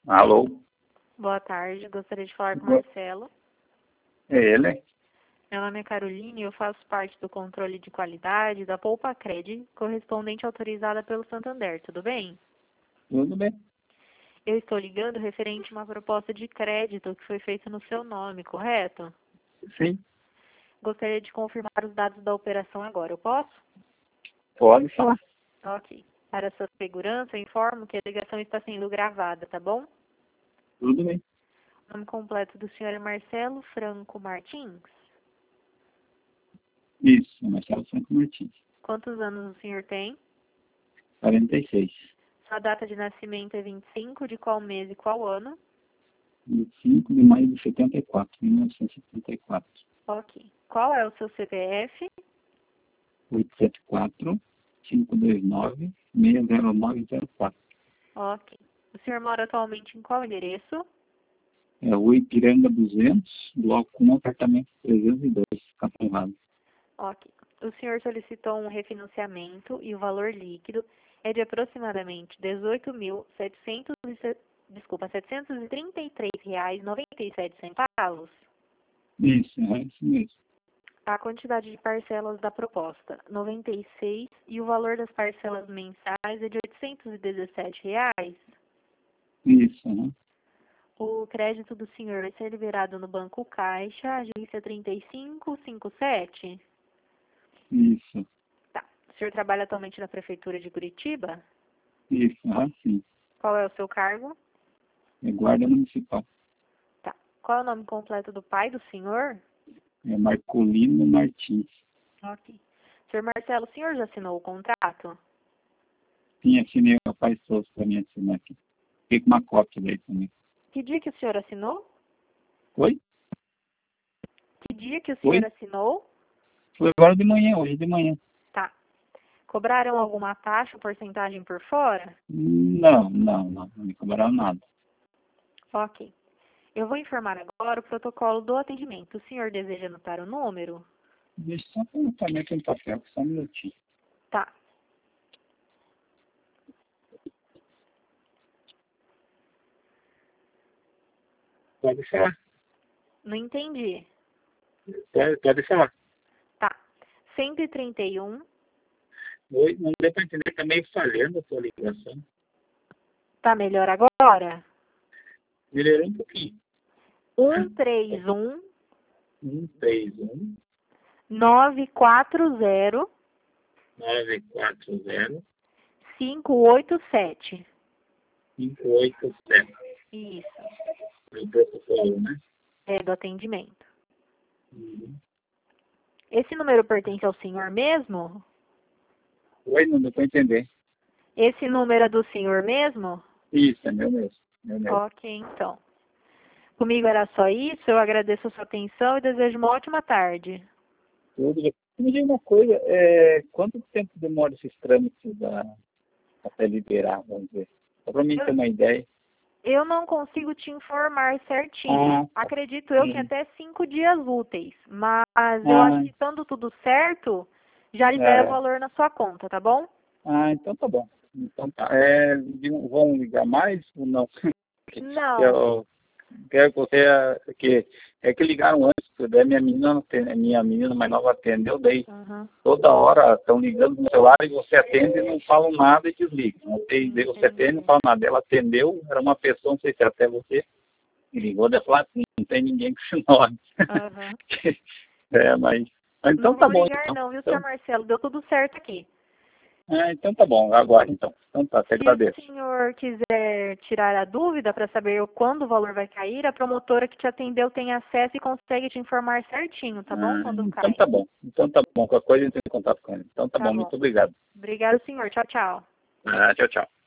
Alô? Boa tarde, gostaria de falar com o Boa- Marcelo. É ele? Meu nome é Caroline e eu faço parte do controle de qualidade da Poupa Cred, correspondente autorizada pelo Santander, tudo bem? Tudo bem? Eu estou ligando referente a uma proposta de crédito que foi feita no seu nome, correto? Sim, Gostaria de confirmar os dados da operação agora, eu posso? pode falar. Ok. Para sua segurança, eu informo que a ligação está sendo gravada, tá bom? Tudo bem. O nome completo do senhor é Marcelo Franco Martins. Isso, Marcelo Franco Martins. Quantos anos o senhor tem? 46. Sua data de nascimento é 25 de qual mês e qual ano? 25 de maio de 74, 1974. Ok. Qual é o seu CPF? 874 529 60904. Ok. O senhor mora atualmente em qual endereço? É o Ipiranga 200, bloco 1, apartamento 302, Capão Ralo. Ok. O senhor solicitou um refinanciamento e o valor líquido é de aproximadamente R$ 733,97. Isso, é isso mesmo. A quantidade de parcelas da proposta, 96, e o valor das parcelas mensais é de R$ 817. Isso, né? O crédito do senhor vai ser liberado no Banco Caixa, agência 3557. Isso, Tá. O senhor trabalha atualmente na Prefeitura de Curitiba? isso, sim. Qual é o seu cargo? É guarda municipal. Tá. Qual é o nome completo do pai do senhor? É Marcolino Martins. Ok. Senhor Marcelo, o senhor já assinou o contrato? Sim, assinei o rapaz todos para mim assinar aqui. Fiquei com uma cópia daí também. Que dia que o senhor assinou? Oi? Que dia que o senhor Oi? assinou? Foi agora de manhã, hoje de manhã. Tá. Cobraram alguma taxa ou porcentagem por fora? Não me cobraram nada. Ok. Eu vou informar agora o protocolo do atendimento. O senhor deseja anotar o número? Deixa eu só colocar aqui no papel, só um minutinho. Tá. Pode falar. Não entendi. Pode falar. Tá. 131. Oi, não deu para entender, tá meio falhando a sua ligação. Tá melhor agora? Melhorou um pouquinho. 131 131 940 940 587. 587. Isso. O protocolo, né? É do atendimento. Uhum. Esse número pertence ao senhor mesmo? Oi, não deu para entender. Esse número é do senhor mesmo? Isso, é meu mesmo. Meu mesmo. Ok, então. Comigo era só isso. Eu agradeço a sua atenção e desejo uma ótima tarde. Tudo bem. Me diga uma coisa, quanto tempo demora esses trâmites até liberar, vamos ver? Só para mim ter uma ideia. Eu não consigo te informar certinho. Tá. Acredito eu que Uhum. até 5 dias úteis. Mas eu acho que estando tudo certo, já libera o É. valor na sua conta, tá bom? Então tá bom. Então tá. Vão ligar mais ou não? Não. Eu quero que você, que ligaram antes, daí minha menina mais nova atendeu, daí Uhum. toda hora estão ligando no celular e você atende e não falam nada e desliga. Não tem, daí você atende e não fala nada. Ela atendeu, era uma pessoa, não sei se é até você, e ligou, daí falou assim, não tem ninguém com esse nome. Uhum. Mas então Não tá vão bom. ligar não, viu, senhor Marcelo? Deu tudo certo aqui. Então tá bom, agora então. Então tá, te Se o agradeço. senhor quiser tirar a dúvida para saber quando o valor vai cair, a promotora que te atendeu tem acesso e consegue te informar certinho, tá bom? Quando Então cai. tá bom. Então tá bom. Qualquer coisa eu entro em contato com ele. Então tá Tá bom, bom. muito obrigado. Obrigado, senhor. Tchau, tchau. Tchau, tchau.